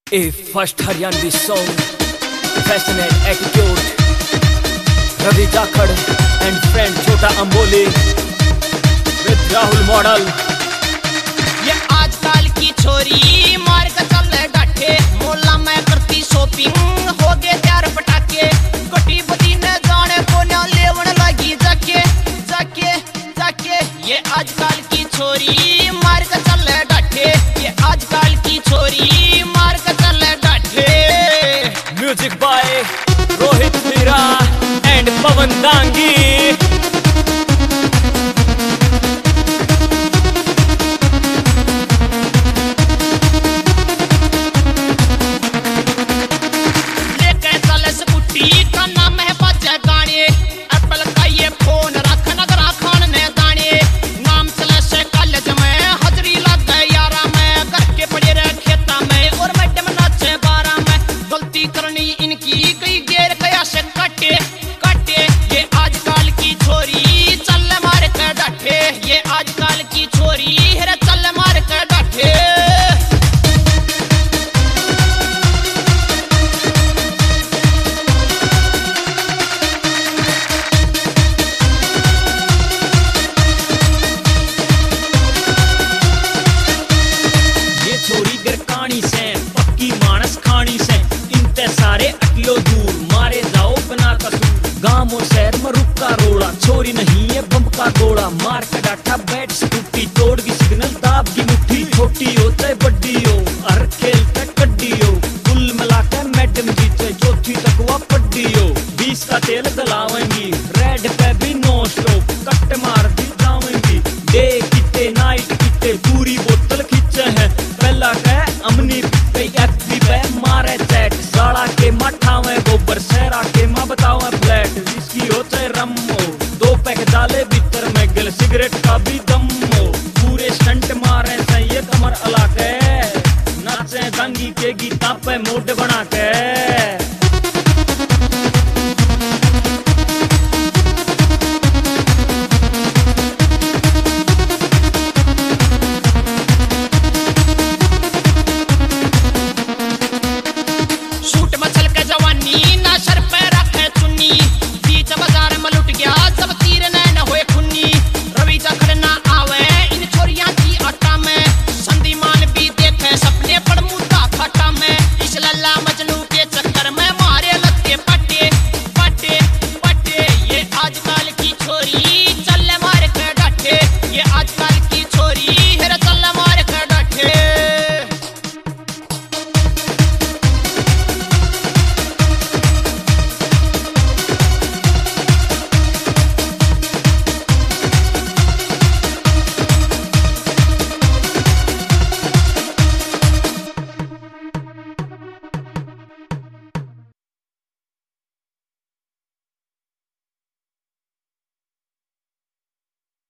A first Haryanvi song, passionate attitude, Ravi Jakhad and friend Chota Amboli with Rahul Model. ये आजकल की छोरी मार के चले डाठे, मोला मैं करती शॉपिंग हो गए त्यार पटाके, कटी बदी ने जाने को ना लेवन लगी जाके जाके जाके। ये आजकल की छोरी मार के चले डाठे, ये आजकल की छोरी मार के चले डाठे। Music by Rohit Mira and Pawan Dangi. गाँव और शहर में रुका रोड़ा, छोरी नहीं है बम का गोला, मार के डाठा बैठ स्कूटी, तोड़ की सिग्नल दाब की मुट्ठी, छोटी हो चाहे बड्डी हो, हर खेल पे कड्डी हो, कुल मिला के मैडम जीते चौथी तक वह पड्डी हो, 20 का तेल दलावेंगी, रेड पे भी नो स्टॉप, कट मार दी जावेंगी, डे किते नाइट किते पूरी बोतल खींचे हैं, पहला कह अमनी पे एफबी पे मारे चैट, साड़ा के मठा में गोबर सहरा के माँ बतावे फ्लैट, जिसकी हो चाहे रम हो, 2 पैक डाले भीतर में गिल सिगरेट का भी दम हो, पूरे स्टंट मारे से ये कमर अला के, नाचे दंगी के गीता पे मोड बना के।